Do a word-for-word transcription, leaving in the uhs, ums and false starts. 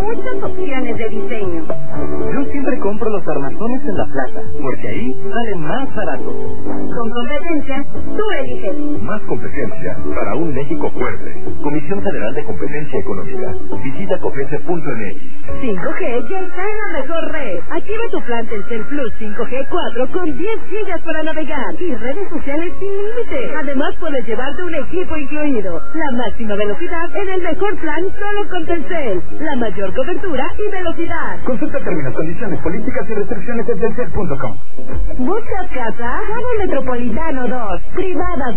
muchas opciones de diseño. Yo siempre compro los armazones en la plaza, porque ahí salen más baratos. Con competencia, tú eliges. Más competencia para un México fuerte. Comisión Federal de Competencia Económica. Visita cofese punto m x. cinco G ya está en la mejor red. Activa tu plan Telcel Plus cinco G cuatro con diez gigas para navegar y redes sociales sin límite. Además puedes llevarte un equipo incluido. La máxima velocidad en el mejor plan solo con Telcel. La mayor cobertura y velocidad. Consulta términos, condiciones, políticas y restricciones en telcel punto com. ¿Buscas casa? Gama Metropolitano dos. Privada.